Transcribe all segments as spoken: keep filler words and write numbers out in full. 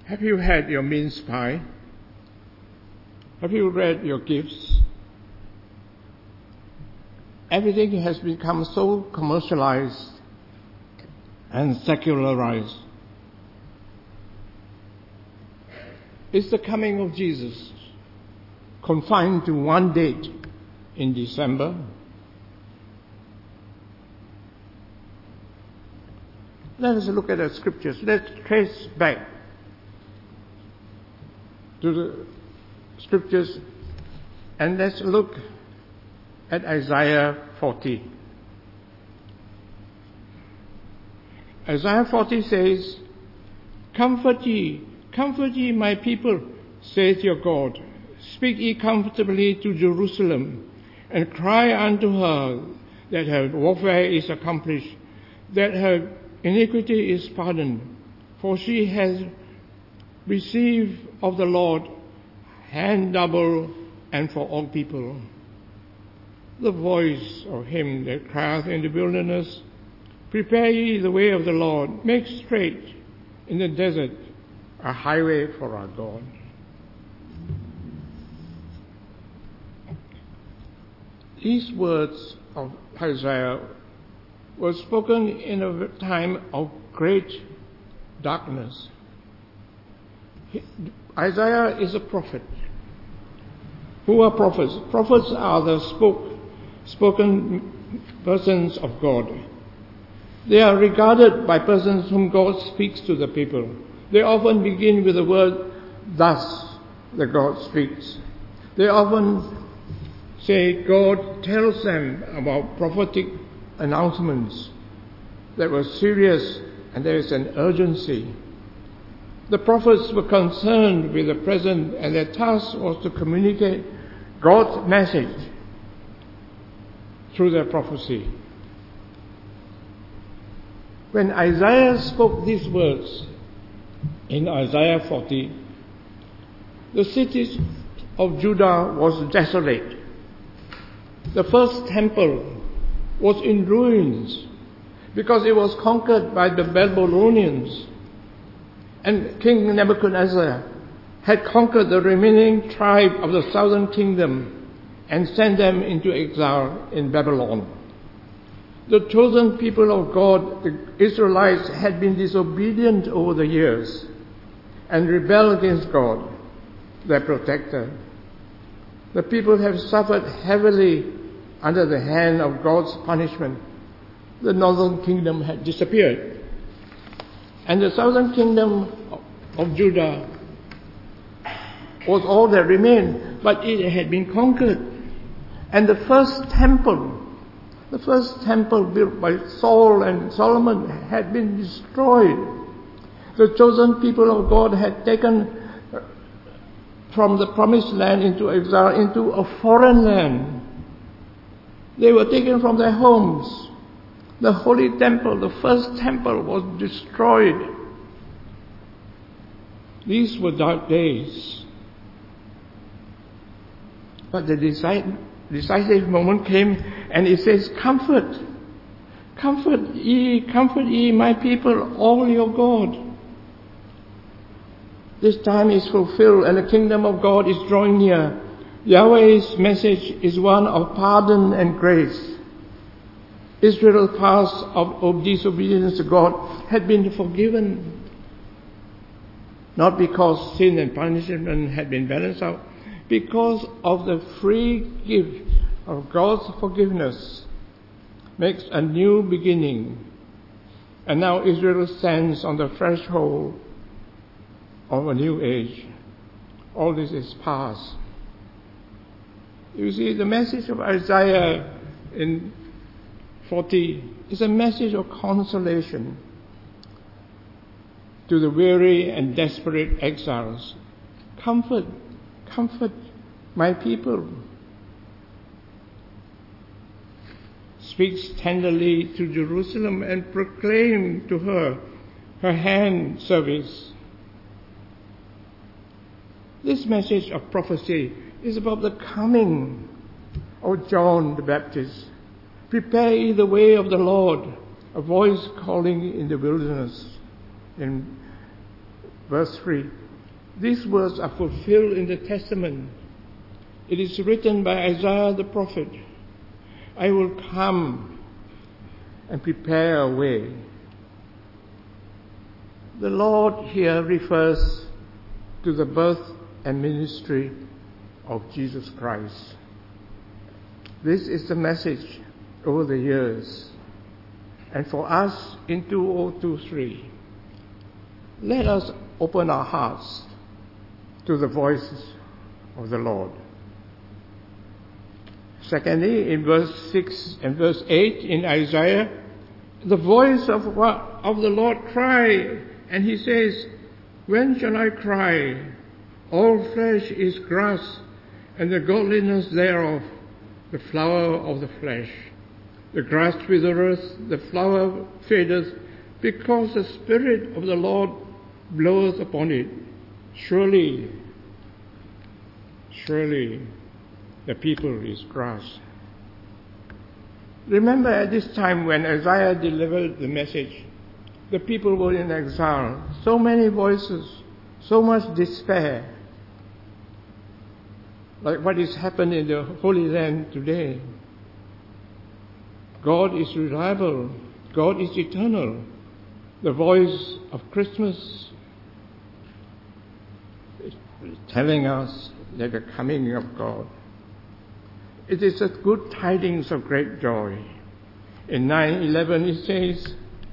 Have you had your mince pie? Have you read your gifts? Everything has become so commercialized and secularized. Is the coming of Jesus confined to one date in December? Let us look at the scriptures. Let's trace back to the scriptures and let's look at Isaiah forty. Isaiah forty says, "Comfort ye, comfort ye my people, saith your God. Speak ye comfortably to Jerusalem, and cry unto her that her warfare is accomplished, that her iniquity is pardoned, for she has received of the Lord hand double and for all people. The voice of him that crieth in the wilderness, prepare ye the way of the Lord, make straight in the desert a highway for our God." These words of Isaiah were spoken in a time of great darkness. Isaiah is a prophet. Who are prophets? Prophets are the spoke, spoken persons of God. They are regarded by persons whom God speaks to the people. They often begin with the word, "Thus the God speaks." They often say God tells them about prophetic announcements that were serious and there is an urgency. The prophets were concerned with the present and their task was to communicate God's message through their prophecy. When Isaiah spoke these words in Isaiah forty, the cities of Judah was desolate. The first temple was in ruins because it was conquered by the Babylonians. And King Nebuchadnezzar had conquered the remaining tribe of the southern kingdom and sent them into exile in Babylon. The chosen people of God, the Israelites, had been disobedient over the years and rebelled against God, their protector. The people have suffered heavily under the hand of God's punishment. The northern kingdom had disappeared. And the southern kingdom of Judah was all that remained, but it had been conquered. And the first temple, the first temple built by Saul and Solomon had been destroyed. The chosen people of God had taken from the promised land into exile into a foreign land. They were taken from their homes. The holy temple, the first temple, was destroyed. These were dark days. But the decisive moment came, and it says, "Comfort, comfort ye, comfort ye, my people, all your God." This time is fulfilled, and the kingdom of God is drawing near. Yahweh's message is one of pardon and grace. Israel's past of, of disobedience to God had been forgiven, not because sin and punishment had been balanced out, because of the free gift of God's forgiveness makes a new beginning. And now Israel stands on the threshold of a new age. All this is past. You see, the message of Isaiah in forty is a message of consolation to the weary and desperate exiles. Comfort, comfort my people. Speaks tenderly to Jerusalem and proclaim to her her hand service. This message of prophecy is about the coming of John the Baptist. Prepare ye the way of the Lord, a voice calling in the wilderness. In verse three. These words are fulfilled in the Testament. It is written by Isaiah the prophet, I will come and prepare a way. The Lord here refers to the birth and ministry of Jesus Christ. This is the message over the years. And for us in two thousand twenty-three, let us open our hearts to the voices of the Lord. Secondly, in verse six and verse eight in Isaiah, the voice of, of the Lord cried, and he says, when shall I cry? All flesh is grass, and the godliness thereof, the flower of the flesh. The grass withereth, the flower fadeth, because the Spirit of the Lord bloweth upon it. Surely, surely, the people is grass. Remember at this time when Isaiah delivered the message, the people were in exile. So many voices, so much despair. Like what is happening in the Holy Land today. God is reliable. God is eternal. The voice of Christmas is telling us that the coming of God. It is a good tidings of great joy. In nine eleven it says,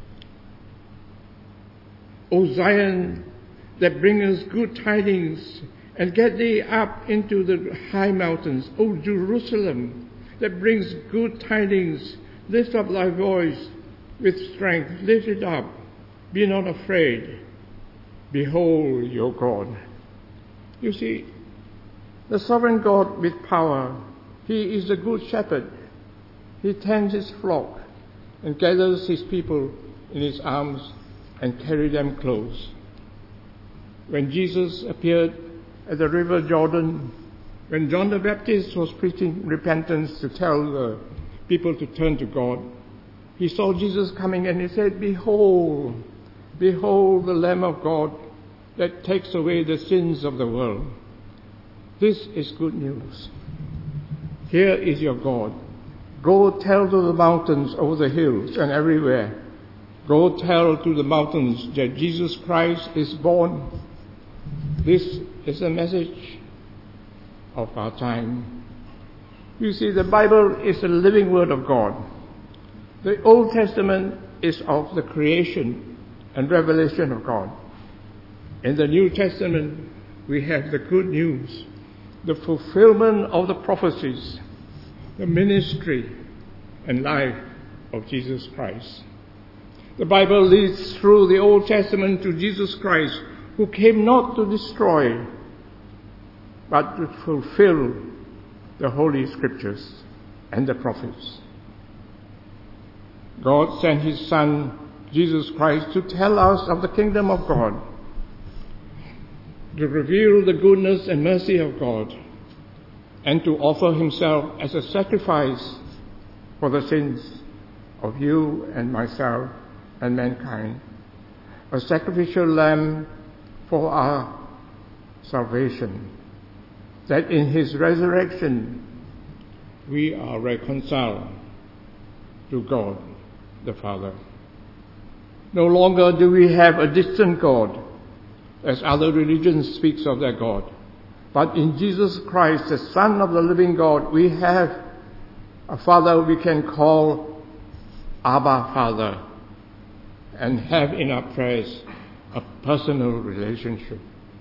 O Zion, that bringeth good tidings, and get thee up into the high mountains. O Jerusalem, that brings good tidings, lift up thy voice with strength, lift it up, be not afraid. Behold your God. You see, the sovereign God with power, he is the good shepherd. He tends his flock and gathers his people in his arms and carries them close. When Jesus appeared at the river Jordan, when John the Baptist was preaching repentance to tell the people to turn to God, he saw Jesus coming and he said, Behold, behold the Lamb of God that takes away the sins of the world. This is good news. Here is your God. Go tell to the mountains over the hills and everywhere. Go tell to the mountains that Jesus Christ is born. This is the message of our time. You see, the Bible is the living Word of God. The Old Testament is of the creation and revelation of God. In the New Testament, we have the good news, the fulfillment of the prophecies, the ministry and life of Jesus Christ. The Bible leads through the Old Testament to Jesus Christ, who came not to destroy, but to fulfill the Holy Scriptures and the prophets. God sent his Son, Jesus Christ, to tell us of the kingdom of God, to reveal the goodness and mercy of God, and to offer himself as a sacrifice for the sins of you and myself and mankind, a sacrificial lamb for our salvation, that in his resurrection we are reconciled to God the Father. No longer do we have a distant God, as other religions speak of their God, but in Jesus Christ, the Son of the living God, we have a Father we can call Abba Father, and have in our prayers a personal relationship.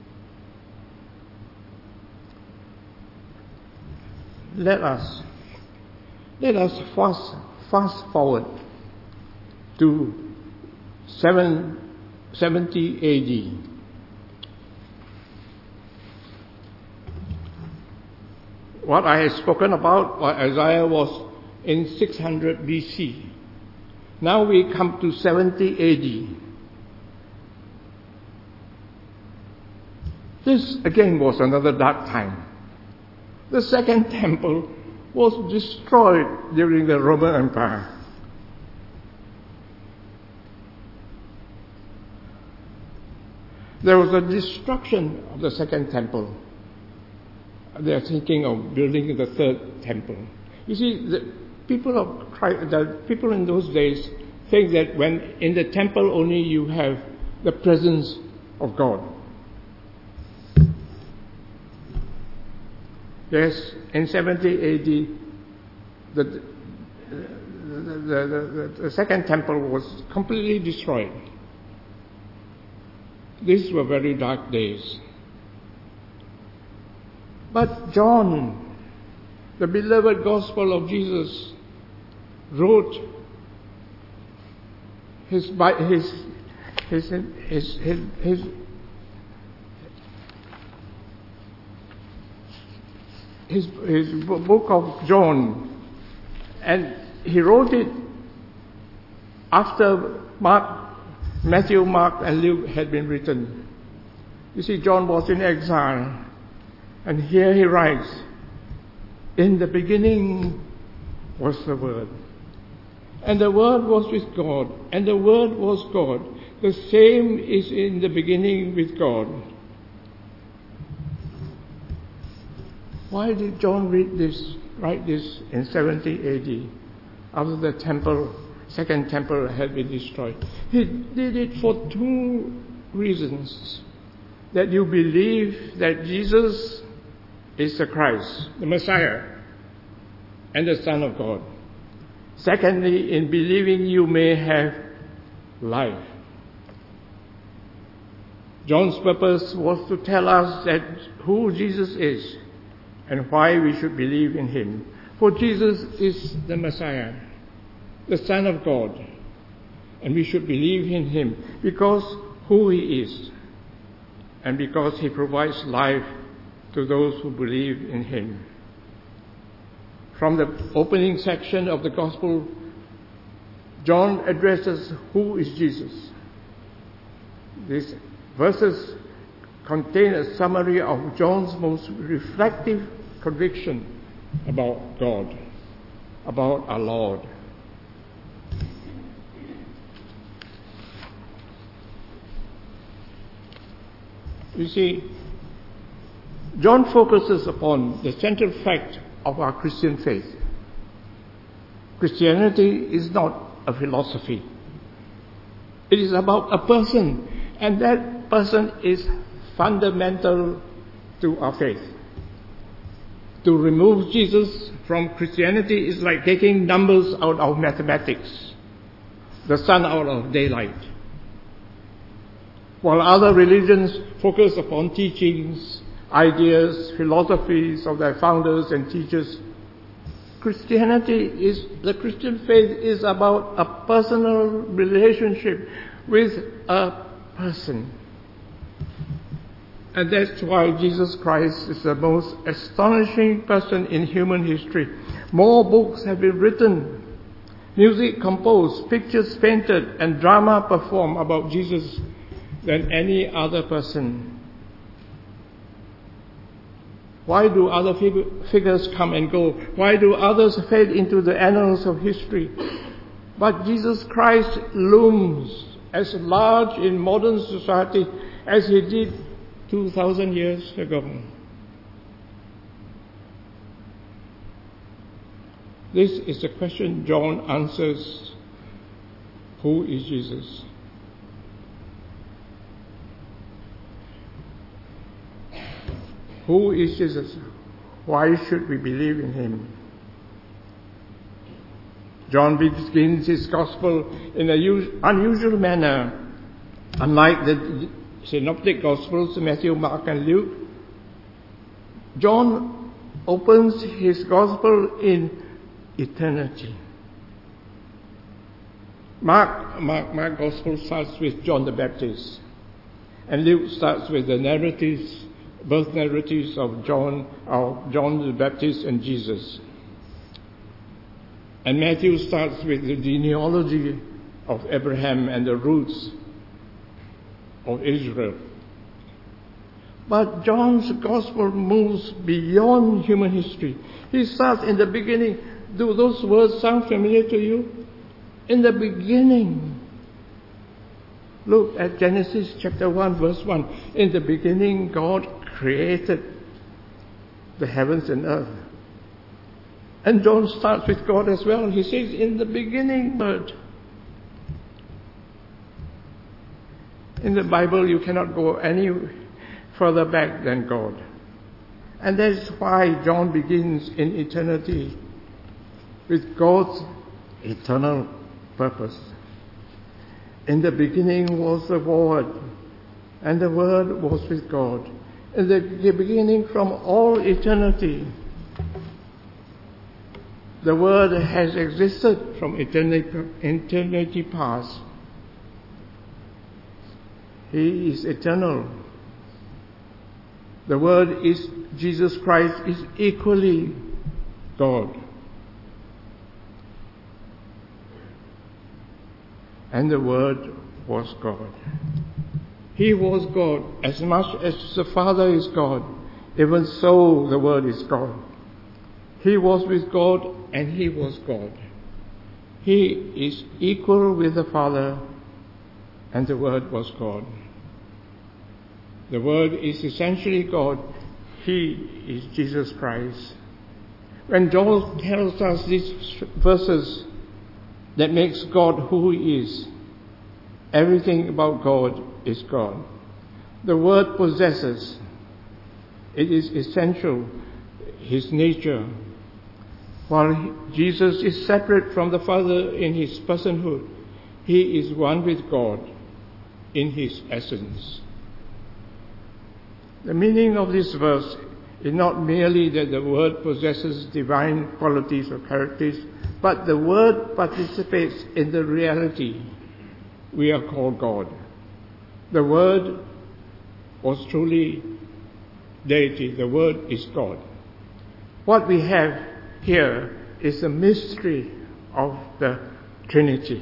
Let us, let us fast, fast forward to seven seventy A D. What I have spoken about, what Isaiah was in six hundred B C. Now we come to seventy A D. This again was another dark time. The second temple was destroyed during the Roman Empire. There was a destruction of the second temple. They are thinking of building the third temple. You see, the people of Christ, the people in those days think that when in the temple only you have the presence of God. Yes, in seventy A D, the, the, the, the, the second temple was completely destroyed. These were very dark days. But John, the beloved gospel of Jesus, wrote his his his his his, his His, his book of John, and he wrote it after Mark, Matthew, Mark, and Luke had been written. You see, John was in exile, and here he writes, "In the beginning was the Word, and the Word was with God, and the Word was God. The same is in the beginning with God." Why did John read this, write this in seventy A D, after the temple, second temple had been destroyed? He did it for two reasons. That you believe that Jesus is the Christ, the Messiah, and the Son of God. Secondly, in believing you may have life. John's purpose was to tell us that who Jesus is and why we should believe in him. For Jesus is the Messiah, the Son of God, and we should believe in him because who he is and because he provides life to those who believe in him. From the opening section of the Gospel, John addresses who is Jesus. These verses contain a summary of John's most reflective conviction about God, about our Lord. You see, John focuses upon the central fact of our Christian faith. Christianity is not a philosophy. It is about a person, and that person is fundamental to our faith. To remove Jesus from Christianity is like taking numbers out of mathematics, the sun out of daylight. While other religions focus upon teachings, ideas, philosophies of their founders and teachers, Christianity is, the Christian faith is about a personal relationship with a person. And that's why Jesus Christ is the most astonishing person in human history. More books have been written, music composed, pictures painted, and drama performed about Jesus than any other person. Why do other fig- figures come and go? Why do others fade into the annals of history? But Jesus Christ looms as large in modern society as he did two thousand years ago. This is the question John answers. Who is Jesus? Who is Jesus? Why should we believe in him? John begins his gospel in an unusual manner. Unlike the synoptic gospels, Matthew, Mark, and Luke, John opens his gospel in eternity. Mark, Mark, Mark gospel starts with John the Baptist, and Luke starts with the narratives, birth narratives of John, of John the Baptist and Jesus. And Matthew starts with the genealogy of Abraham and the roots of Israel. But John's gospel moves beyond human history. He starts in the beginning. Do those words sound familiar to you? In the beginning Look at Genesis chapter one, verse one. In the beginning, God created the heavens and earth. And John starts with God as well. He says, in the beginning, Word. In the Bible, you cannot go any further back than God. And that is why John begins in eternity with God's eternal purpose. In the beginning was the Word, and the Word was with God. In the beginning, from all eternity, the Word has existed from eternity, eternity past. He is eternal. The Word is Jesus Christ, is equally God. And the Word was God. He was God. As much as the Father is God, even so the Word is God. He was with God and He was God. He is equal with the Father and the Word was God. The Word is essentially God. He is Jesus Christ. When John tells us these verses that makes God who He is, everything about God is God. The Word possesses. It is essential, His nature. While Jesus is separate from the Father in His personhood, He is one with God in His essence. The meaning of this verse is not merely that the Word possesses divine qualities or characters, but the Word participates in the reality we are called God. The Word was truly deity. The Word is God. What we have here is the mystery of the Trinity.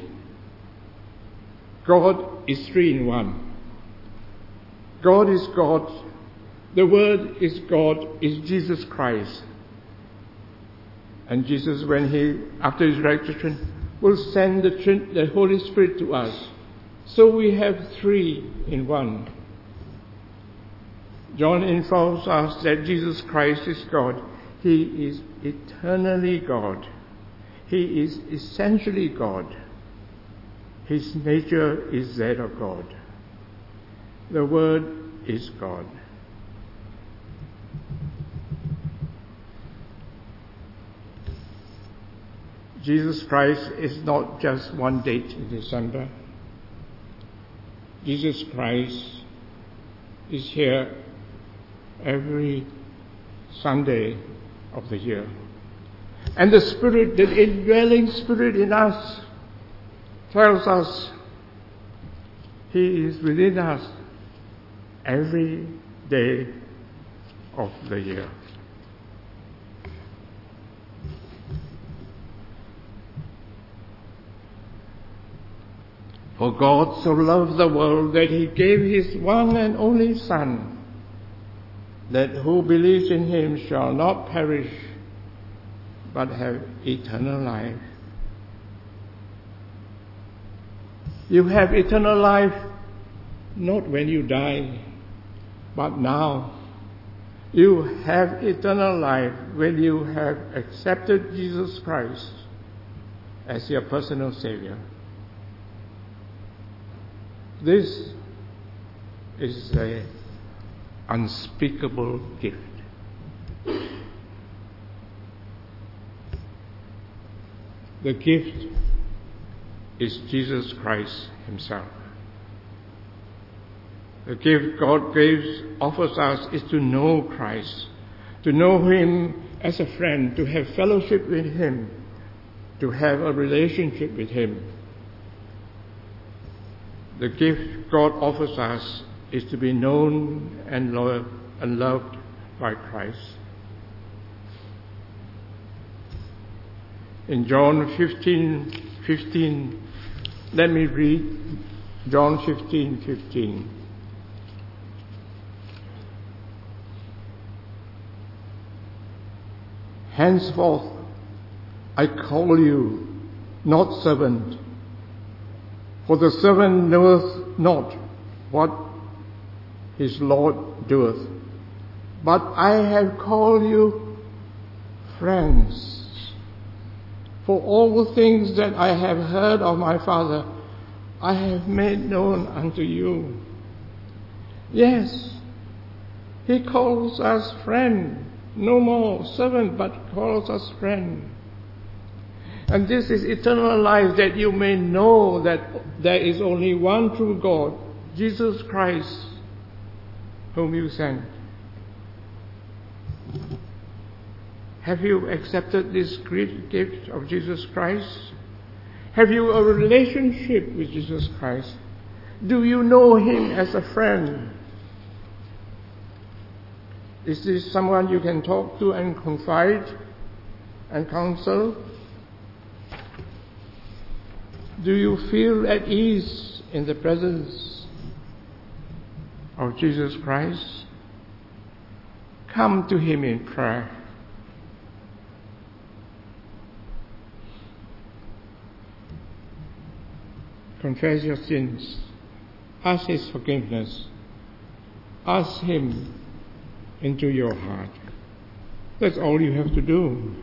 God is three in one. God is God. The Word is God, is Jesus Christ. And Jesus, when He, after His resurrection, will send the, Trin- the Holy Spirit to us. So we have three in one. John informs us that Jesus Christ is God. He is eternally God. He is essentially God. His nature is that of God. The Word is God. Jesus Christ is not just one date in December. Jesus Christ is here every Sunday of the year. And the Spirit, the indwelling Spirit in us, tells us He is within us every day of the year. For God so loved the world that He gave His one and only Son, that who believes in Him shall not perish, but have eternal life. You have eternal life not when you die, but now. You have eternal life when you have accepted Jesus Christ as your personal Savior. This is an unspeakable gift. The gift is Jesus Christ Himself. The gift God gives, offers us is to know Christ, to know Him as a friend, to have fellowship with Him, to have a relationship with Him. The gift God offers us is to be known and loved, and loved by Christ. In John fifteen fifteen, let me read John fifteen fifteen. Henceforth I call you not servant, for the servant knoweth not what his Lord doeth, but I have called you friends. For all the things that I have heard of my Father, I have made known unto you. Yes, he calls us friend, no more servant, but calls us friend. And this is eternal life, that you may know that there is only one true God, Jesus Christ, whom you sent. Have you accepted this great gift of Jesus Christ? Have you a relationship with Jesus Christ? Do you know him as a friend? Is this someone you can talk to and confide and counsel? Do you feel at ease in the presence of Jesus Christ? Come to him in prayer. Confess your sins. Ask his forgiveness. Ask him into your heart. That's all you have to do.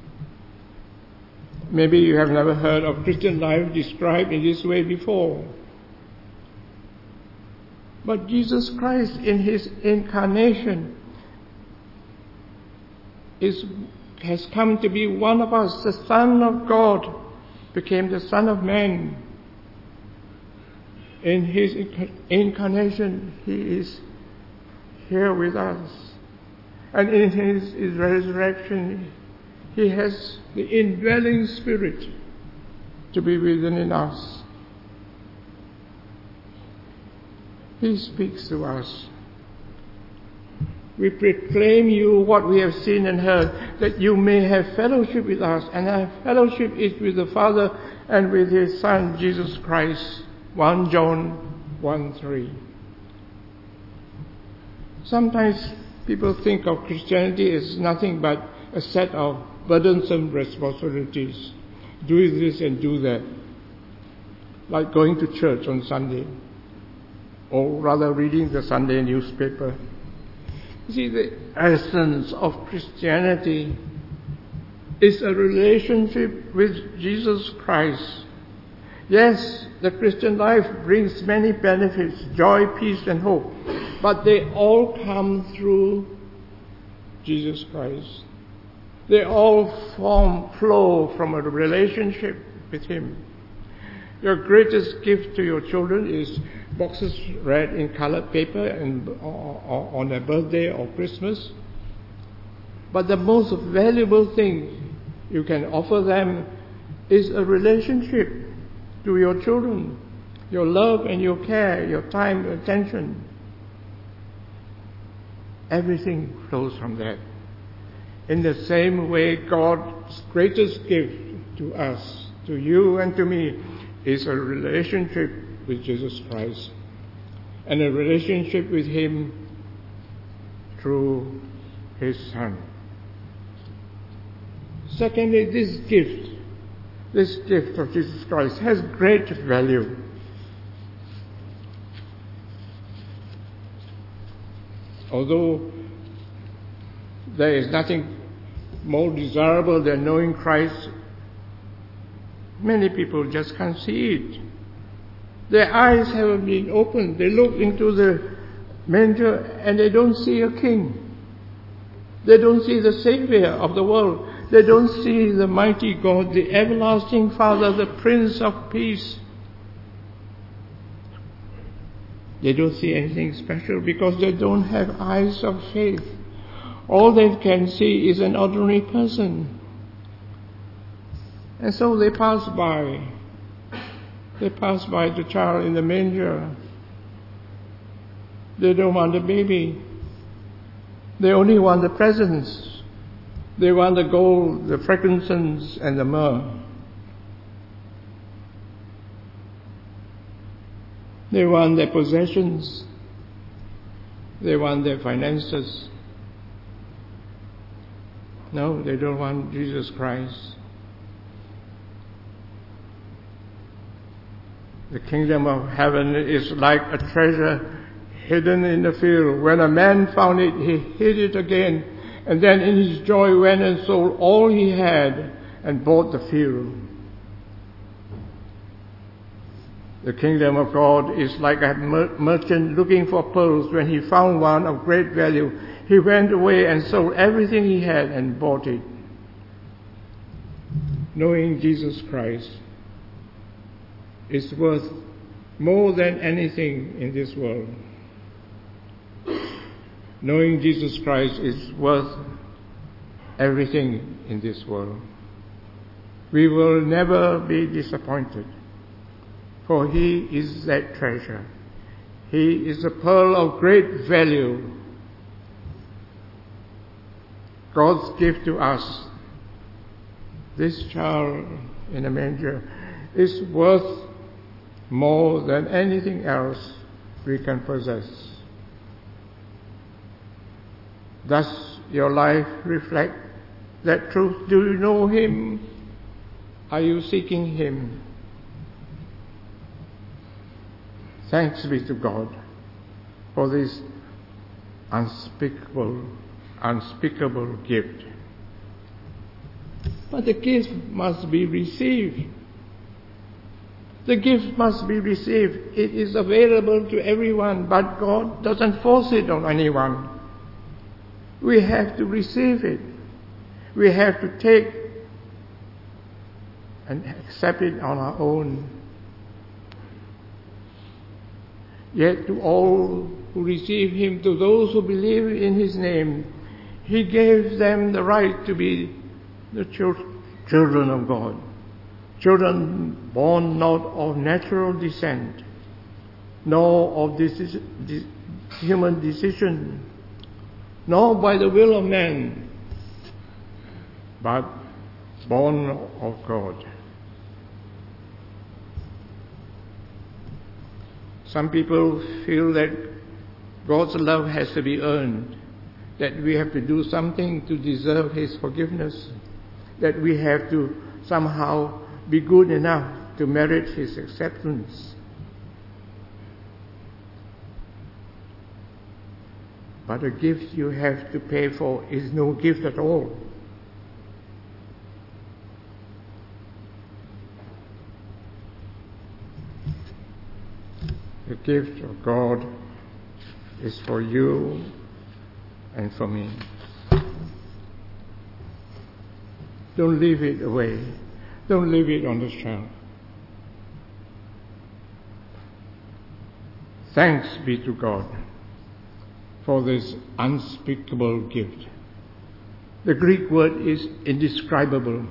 Maybe you have never heard of Christian life described in this way before. But Jesus Christ in his incarnation is, has come to be one of us. The Son of God became the Son of Man. In his incarnation, he is here with us. And in his, his resurrection, he has the indwelling Spirit to be within us. He speaks to us. We proclaim you what we have seen and heard, that you may have fellowship with us, and our fellowship is with the Father and with his Son, Jesus Christ. First John one three. Sometimes people think of Christianity as nothing but a set of burdensome responsibilities. Do this and do that. Like going to church on Sunday, or rather reading the Sunday newspaper. You see, the essence of Christianity is a relationship with Jesus Christ. Yes, the Christian life brings many benefits, joy, peace, and hope, but they all come through Jesus Christ. They all form, flow from a relationship with him. Your greatest gift to your children is boxes read in colored paper and or, or on their birthday or Christmas. But the most valuable thing you can offer them is a relationship to your children, your love and your care, your time, your attention. Everything flows from that. In the same way, God's greatest gift to us, to you and to me, is a relationship with Jesus Christ, and a relationship with him through his Son. Secondly, this gift, this gift of Jesus Christ has great value. Although there is nothing more desirable than knowing Christ, many people just can't see it. Their eyes haven't been opened. They look into the manger and they don't see a king. They don't see the Savior of the world. They don't see the mighty God, the everlasting Father, the Prince of Peace. They don't see anything special because they don't have eyes of faith. All they can see is an ordinary person. And so they pass by. They pass by the child in the manger. They don't want the baby. They only want the presents. They want the gold, the frankincense, and the myrrh. They want their possessions. They want their finances. No, they don't want Jesus Christ. The kingdom of heaven is like a treasure hidden in the field. When a man found it, he hid it again, and then in his joy went and sold all he had and bought the field. The kingdom of God is like a mer- merchant looking for pearls. When he found one of great value, he went away and sold everything he had and bought it. Knowing Jesus Christ is worth more than anything in this world. Knowing Jesus Christ is worth everything in this world. We will never be disappointed, for He is that treasure. He is a pearl of great value. God's gift to us, this child in a manger, is worth more than anything else we can possess. Does your life reflect that truth? Do you know Him? Are you seeking Him? Thanks be to God for this unspeakable, unspeakable gift. But the gift must be received. The gift must be received. It is available to everyone, but God doesn't force it on anyone. We have to receive it. We have to take and accept it on our own. Yet to all who receive Him, to those who believe in His name, He gave them the right to be the children of God. Children born not of natural descent, nor of this human decision, nor by the will of man, but born of God. Some people feel that God's love has to be earned, that we have to do something to deserve His forgiveness, that we have to somehow be good enough to merit His acceptance. But a gift you have to pay for is no gift at all. The gift of God is for you and for me. Don't leave it away. Don't leave it on the shelf. Thanks be to God for this unspeakable gift. The Greek word is indescribable.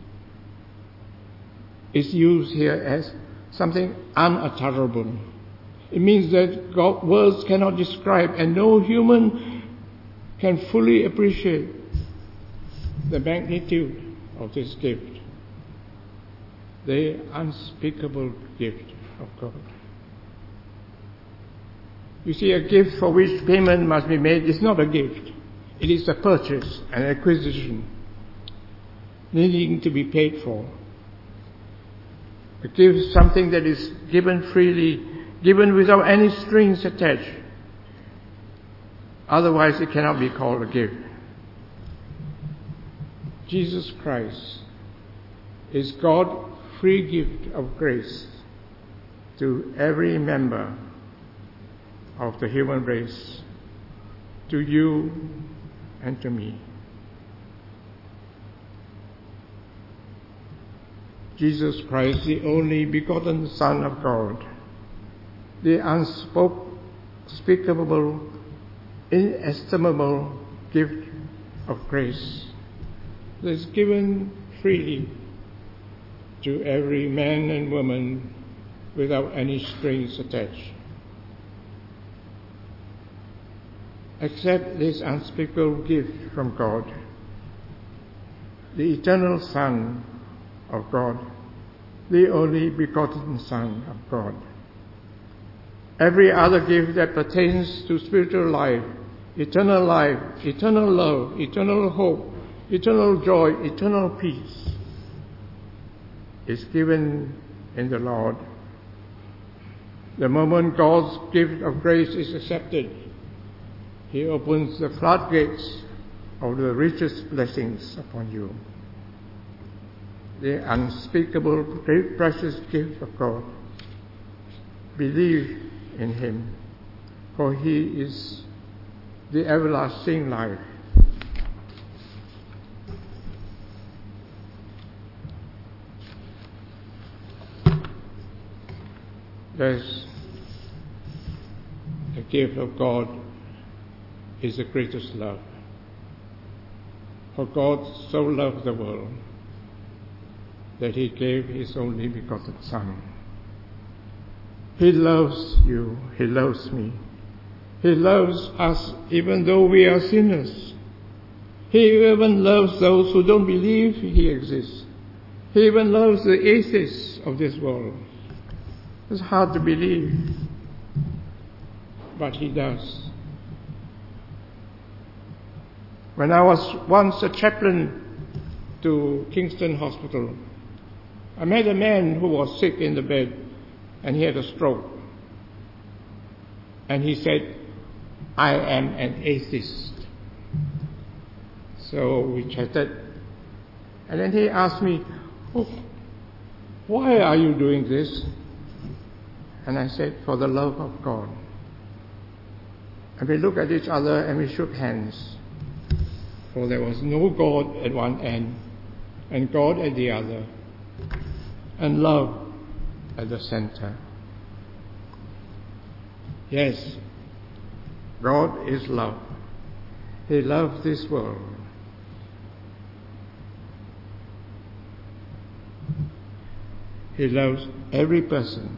It's used here as something unutterable. It means that God, words cannot describe, and no human can fully appreciate the magnitude of this gift, the unspeakable gift of God. You see, a gift for which payment must be made is not a gift. It is a purchase, an acquisition, needing to be paid for. A gift is something that is given freely, given without any strings attached. Otherwise, it cannot be called a gift. Jesus Christ is God's free gift of grace to every member of the human race, to you and to me. Jesus Christ, the only begotten Son of God, the unspeakable, inestimable gift of grace that is given freely to every man and woman without any strings attached. Accept this unspeakable gift from God, the eternal Son of God, the only begotten Son of God. Every other gift that pertains to spiritual life, eternal life, eternal love, eternal hope, eternal joy, eternal peace, is given in the Lord The moment God's gift of grace is accepted, He opens the floodgates of the richest blessings upon you. The unspeakable, great, precious gift of God. Believe in Him, for He is the everlasting life. There's the gift of God is the greatest love. For God so loved the world that He gave His only begotten Son. He loves you. He loves me. He loves us even though we are sinners. He even loves those who don't believe He exists. He even loves the atheists of this world. It's hard to believe, but He does. When I was once a chaplain to Kingston Hospital, I met a man who was sick in the bed and he had a stroke. And he said, "I am an atheist." So we chatted. And then he asked me, "Oh, why are you doing this?" And I said, "For the love of God." And we looked at each other and we shook hands. For there was no God at one end and God at the other, and love at the center. Yes, God is love. He loves this world. He loves every person.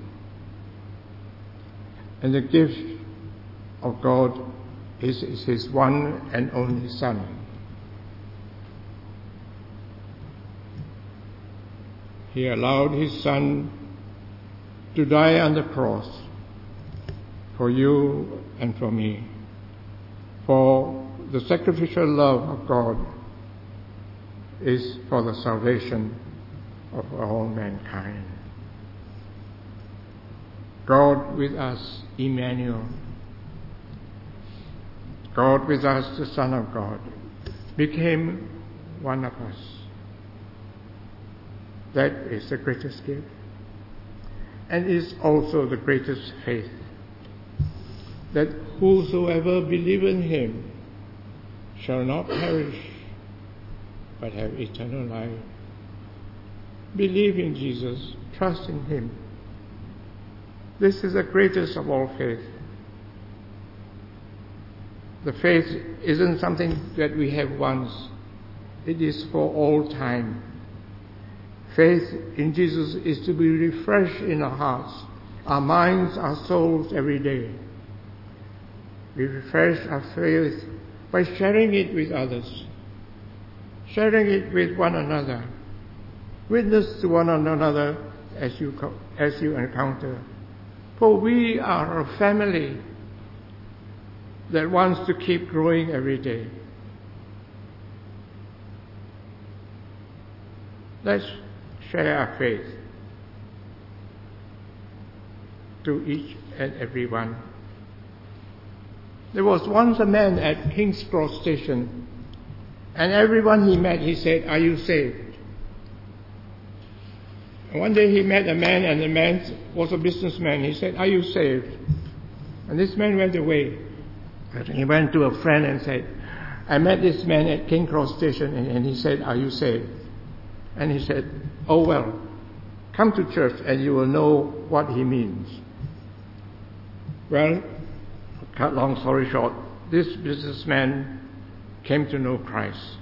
And the gift of God is, is His one and only Son. He allowed His Son to die on the cross for you and for me. For the sacrificial love of God is for the salvation of all mankind. God with us, Emmanuel. God with us, the Son of God, became one of us. That is the greatest gift, and is also the greatest faith, that whosoever believe in Him shall not perish, but have eternal life. Believe in Jesus, trust in Him. This is the greatest of all faith. The faith isn't something that we have once. It is for all time. Faith in Jesus is to be refreshed in our hearts, our minds, our souls every day. We refresh our faith by sharing it with others, sharing it with one another. Witness to one another as you, as you encounter. For we are a family that wants to keep growing every day. Let's share our faith to each and every one. There was once a man at King's Cross Station, and everyone he met, he said, "Are you saved?" And one day he met a man, and the man was a businessman. He said, "Are you saved?" And this man went away. And he went to a friend and said, "I met this man at King Cross Station, and, and he said, 'Are you saved?' And he said, 'Oh well, come to church and you will know what he means.'" Well, cut long story short, this businessman came to know Christ.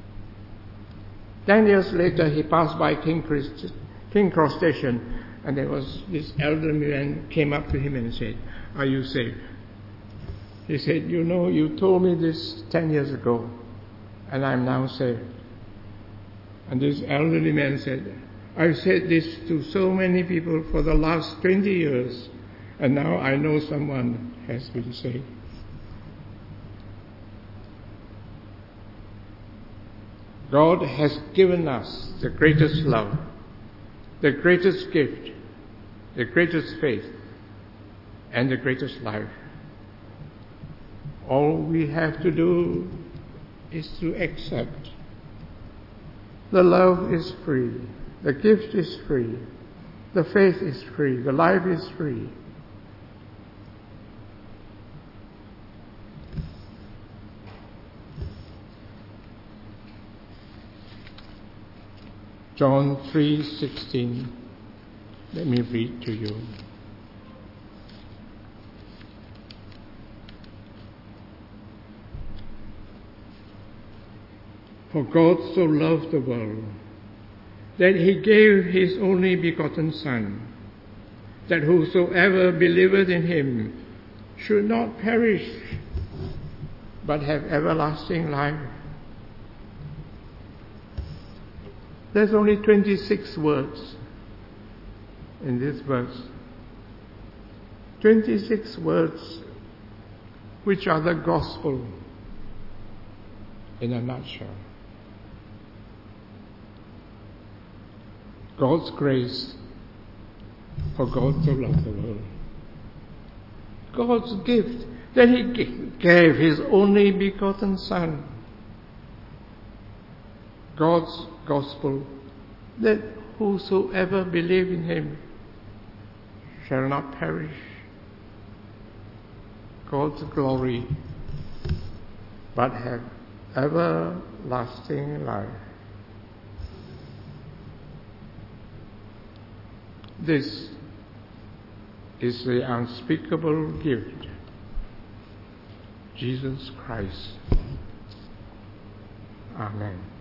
Ten years later, he passed by King, Christ, King Cross Station, and there was this elderly man came up to him and said, "Are you saved?" He said, "You know, you told me this ten years ago, and I'm now saved." And this elderly man said, "I've said this to so many people for the last twenty years, and now I know someone has been saved." God has given us the greatest love, the greatest gift, the greatest faith, and the greatest life. All we have to do is to accept. The love is free. The gift is free. The faith is free. The life is free. John three sixteen. Let me read to you. For God so loved the world that he gave his only begotten Son, that whosoever believeth in him should not perish, but have everlasting life. There's only twenty-six words in this verse. twenty-six words which are the gospel in a nutshell. God's grace, for God so loved the world. God's gift, that he gave his only begotten Son. God's gospel, that whosoever believe in him shall not perish. God's glory, but have everlasting life. This is the unspeakable gift, Jesus Christ. Amen.